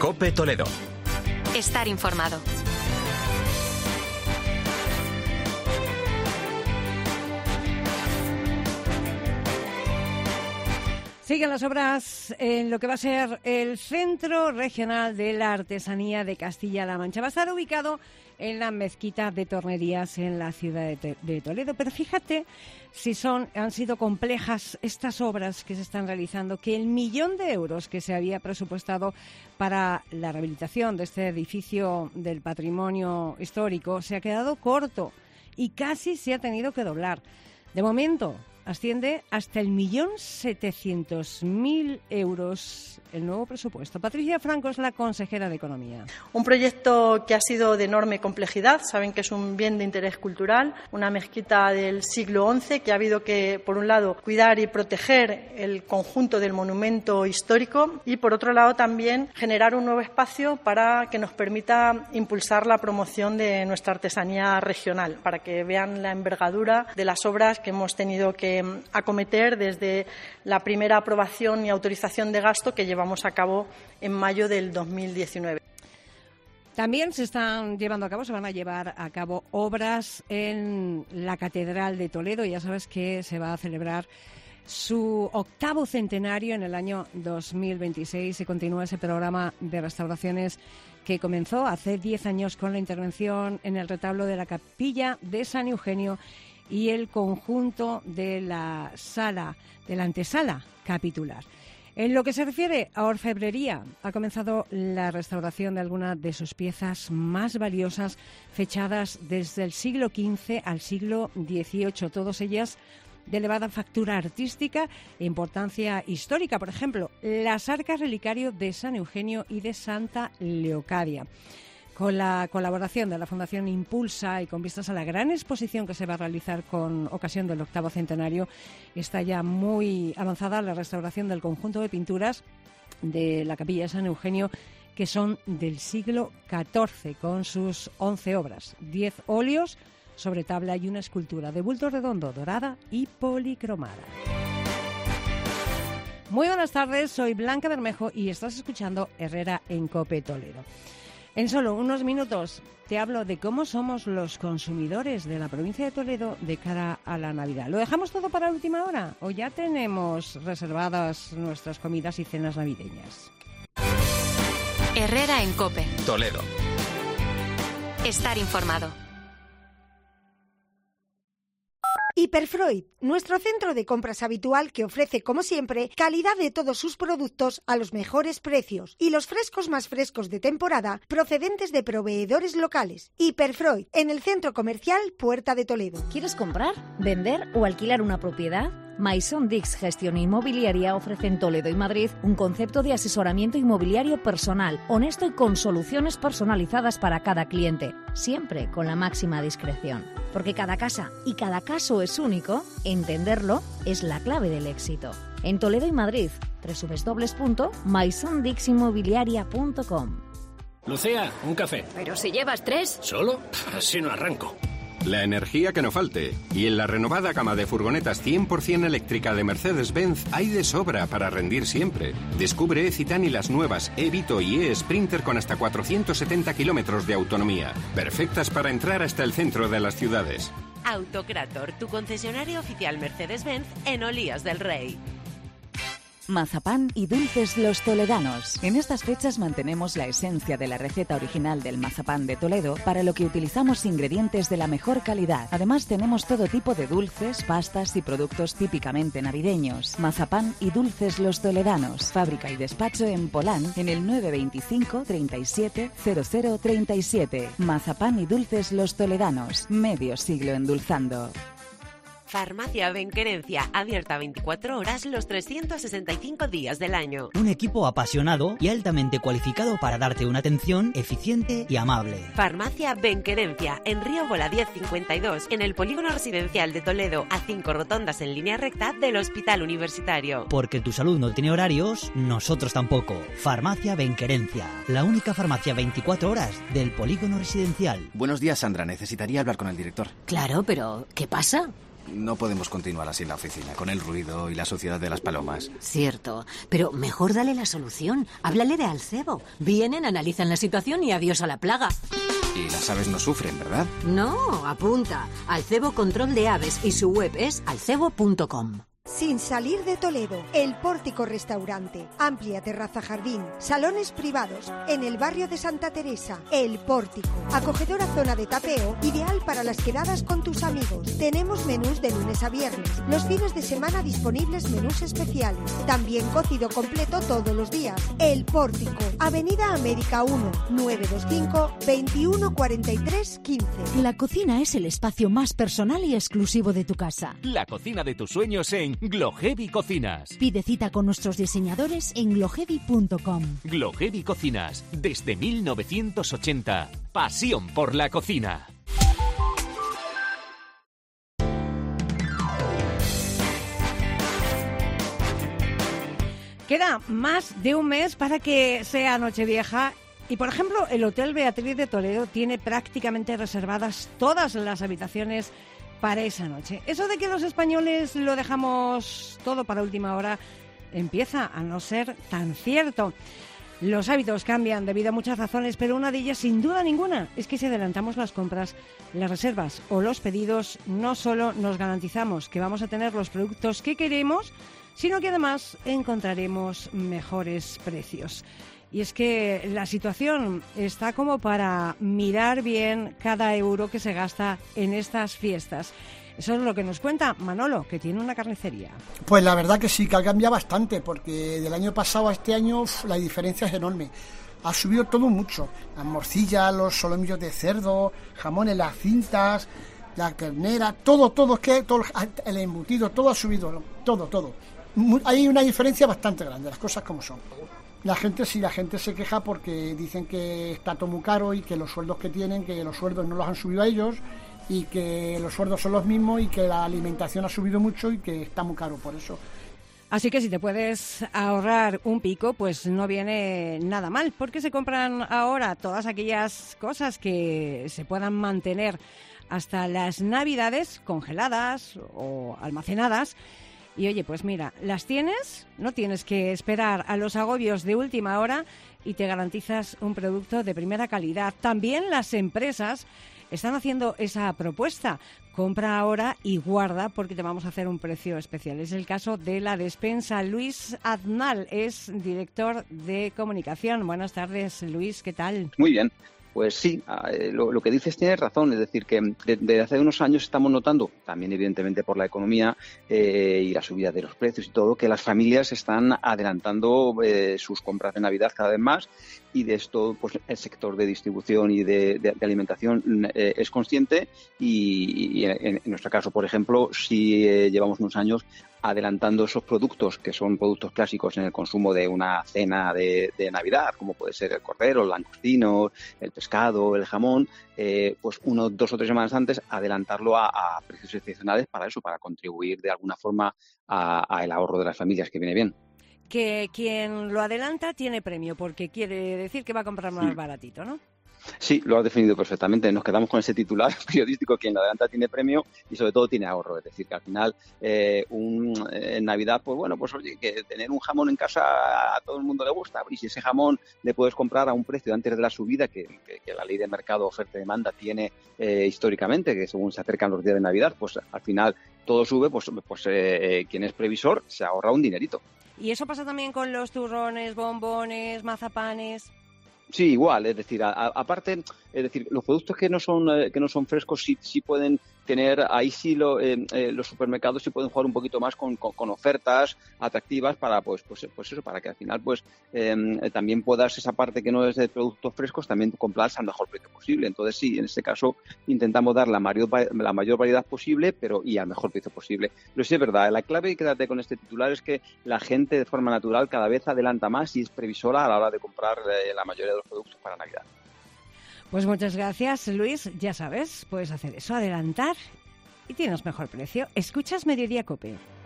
COPE Toledo. Estar informado. Siguen las obras en lo que va a ser el Centro Regional de la Artesanía de Castilla-La Mancha. Va a estar ubicado en la Mezquita de Tornerías en la ciudad de Toledo. Pero fíjate si han sido complejas estas obras que se están realizando, que el 1.000.000 de euros que se había presupuestado para la rehabilitación de este edificio del patrimonio histórico se ha quedado corto y casi se ha tenido que doblar. De momento asciende hasta el 1.700.000 euros el nuevo presupuesto. Patricia Franco es la consejera de Economía. Un proyecto que ha sido de enorme complejidad. Saben que es un bien de interés cultural, una mezquita del siglo XI que ha habido que, por un lado, cuidar y proteger el conjunto del monumento histórico y, por otro lado, también generar un nuevo espacio para que nos permita impulsar la promoción de nuestra artesanía regional, para que vean la envergadura de las obras que hemos tenido que acometer desde la primera aprobación y autorización de gasto que llevamos a cabo en mayo del 2019. También se van a llevar a cabo obras en la Catedral de Toledo. Ya sabes que se va a celebrar su 8º centenario en el año 2026. Se continúa ese programa de restauraciones que comenzó hace 10 años con la intervención en el retablo de la Capilla de San Eugenio y el conjunto de la antesala capitular. En lo que se refiere a orfebrería, ha comenzado la restauración de algunas de sus piezas más valiosas, fechadas desde el siglo XV al siglo XVIII, todas ellas de elevada factura artística e importancia histórica. Por ejemplo, las arcas relicario de San Eugenio y de Santa Leocadia. Con la colaboración de la Fundación Impulsa y con vistas a la gran exposición que se va a realizar con ocasión del 8º centenario, está ya muy avanzada la restauración del conjunto de pinturas de la Capilla de San Eugenio, que son del siglo XIV, con sus 11 obras, 10 óleos sobre tabla y una escultura de bulto redondo, dorada y policromada. Muy buenas tardes, soy Blanca Bermejo y estás escuchando Herrera en COPE Toledo. En solo unos minutos te hablo de cómo somos los consumidores de la provincia de Toledo de cara a la Navidad. ¿Lo dejamos todo para la última hora o ya tenemos reservadas nuestras comidas y cenas navideñas? Herrera en COPE Toledo. Estar informado. Hiperfreud, nuestro centro de compras habitual que ofrece, como siempre, calidad de todos sus productos a los mejores precios y los frescos más frescos de temporada procedentes de proveedores locales. Hiperfreud, en el centro comercial Puerta de Toledo. ¿Quieres comprar, vender o alquilar una propiedad? Maison Dix Gestión Inmobiliaria ofrece en Toledo y Madrid un concepto de asesoramiento inmobiliario personal, honesto y con soluciones personalizadas para cada cliente, siempre con la máxima discreción. Porque cada casa y cada caso es único, entenderlo es la clave del éxito. En Toledo y Madrid, www.maisondixinmobiliaria.com. Lucía, un café. Pero si llevas 3. ¿Solo? Así no arranco. La energía que no falte. Y en la renovada gama de furgonetas 100% eléctrica de Mercedes-Benz hay de sobra para rendir siempre. Descubre E-Citan y las nuevas E-Vito y E-Sprinter con hasta 470 kilómetros de autonomía. Perfectas para entrar hasta el centro de las ciudades. Autocrator, tu concesionario oficial Mercedes-Benz en Olías del Rey. Mazapán y dulces Los Toledanos. En estas fechas mantenemos la esencia de la receta original del mazapán de Toledo, para lo que utilizamos ingredientes de la mejor calidad. Además tenemos todo tipo de dulces, pastas y productos típicamente navideños. Mazapán y dulces Los Toledanos. Fábrica y despacho en Polán en el 925 37 00 37. Mazapán y dulces Los Toledanos. Medio siglo endulzando. Farmacia Benquerencia, abierta 24 horas los 365 días del año. Un equipo apasionado y altamente cualificado para darte una atención eficiente y amable. Farmacia Benquerencia, en Río Bola 1052, en el Polígono Residencial de Toledo, a 5 rotondas en línea recta del Hospital Universitario. Porque tu salud no tiene horarios, nosotros tampoco. Farmacia Benquerencia, la única farmacia 24 horas del Polígono Residencial. Buenos días, Sandra. Necesitaría hablar con el director. Claro, pero ¿qué pasa? No podemos continuar así en la oficina, con el ruido y la suciedad de las palomas. Cierto, pero mejor dale la solución. Háblale de Alcebo. Vienen, analizan la situación y adiós a la plaga. Y las aves no sufren, ¿verdad? No, apunta. Alcebo Control de Aves y su web es alcebo.com. Sin salir de Toledo, El Pórtico Restaurante, amplia terraza jardín, salones privados, en el barrio de Santa Teresa, El Pórtico, acogedora zona de tapeo, ideal para las quedadas con tus amigos. Tenemos menús de lunes a viernes, los fines de semana disponibles menús especiales, también cocido completo todos los días. El Pórtico, Avenida América 1, 925 21 43 15. La cocina es el espacio más personal y exclusivo de tu casa. La cocina de tus sueños en Glohevi Cocinas. Pide cita con nuestros diseñadores en glohevi.com. Glohevi Cocinas, desde 1980. Pasión por la cocina. Queda más de un mes para que sea Nochevieja y, por ejemplo, el Hotel Beatriz de Toledo tiene prácticamente reservadas todas las habitaciones para esa noche. Eso de que los españoles lo dejamos todo para última hora empieza a no ser tan cierto. Los hábitos cambian debido a muchas razones, pero una de ellas, sin duda ninguna, es que si adelantamos las compras, las reservas o los pedidos, no solo nos garantizamos que vamos a tener los productos que queremos, sino que además encontraremos mejores precios. Y es que la situación está como para mirar bien cada euro que se gasta en estas fiestas. Eso es lo que nos cuenta Manolo, que tiene una carnicería. Pues la verdad que sí, que ha cambiado bastante, porque del año pasado a este año la diferencia es enorme. Ha subido todo mucho. Las morcillas, los solomillos de cerdo, jamones, las cintas, la ternera, todo, es que todo, el embutido, todo ha subido, todo. Hay una diferencia bastante grande, las cosas como son. La gente se queja porque dicen que está todo muy caro y que los sueldos que tienen, que los sueldos no los han subido a ellos y que los sueldos son los mismos y que la alimentación ha subido mucho y que está muy caro por eso. Así que si te puedes ahorrar un pico, pues no viene nada mal, porque se compran ahora todas aquellas cosas que se puedan mantener hasta las Navidades congeladas o almacenadas. Y oye, pues mira, las tienes, no tienes que esperar a los agobios de última hora y te garantizas un producto de primera calidad. También las empresas están haciendo esa propuesta. Compra ahora y guarda porque te vamos a hacer un precio especial. Es el caso de la despensa. Luis Aznal es director de comunicación. Buenas tardes, Luis, ¿qué tal? Muy bien. Pues sí, lo que dices tienes razón, es decir, que desde hace unos años estamos notando, también evidentemente por la economía y la subida de los precios y todo, que las familias están adelantando sus compras de Navidad cada vez más y de esto pues el sector de distribución y de alimentación es consciente y en nuestro caso, por ejemplo, sí llevamos unos años adelantando esos productos que son productos clásicos en el consumo de una cena de Navidad, como puede ser el cordero, el langostino, el pescado, el jamón, pues 1, 2 o 3 semanas antes adelantarlo a precios excepcionales para eso, para contribuir de alguna forma al ahorro de las familias, que viene bien. Que quien lo adelanta tiene premio, porque quiere decir que va a comprar más baratito, ¿no? Sí, lo has definido perfectamente. Nos quedamos con ese titular periodístico: quien lo adelanta tiene premio y sobre todo tiene ahorro. Es decir, que al final en Navidad, pues bueno, pues oye, que tener un jamón en casa a todo el mundo le gusta. Y si ese jamón le puedes comprar a un precio antes de la subida que la ley de mercado oferta y demanda tiene históricamente, que según se acercan los días de Navidad, pues al final todo sube, pues quien es previsor se ahorra un dinerito. ¿Y eso pasa también con los turrones, bombones, mazapanes? Sí, igual, es decir, aparte, es decir, los productos que no son frescos sí pueden tener, ahí sí los supermercados sí pueden jugar un poquito más con ofertas atractivas para pues eso, para que al final pues también puedas esa parte que no es de productos frescos también comprarse al mejor precio posible. Entonces sí, en este caso intentamos dar la mayor variedad posible, y al mejor precio posible. Pero sí es verdad, la clave, y quédate con este titular, es que la gente de forma natural cada vez adelanta más y es previsora a la hora de comprar la mayoría de los productos para Navidad. Pues muchas gracias, Luis. Ya sabes, puedes hacer eso, adelantar y tienes mejor precio. Escuchas Mediodía COPE.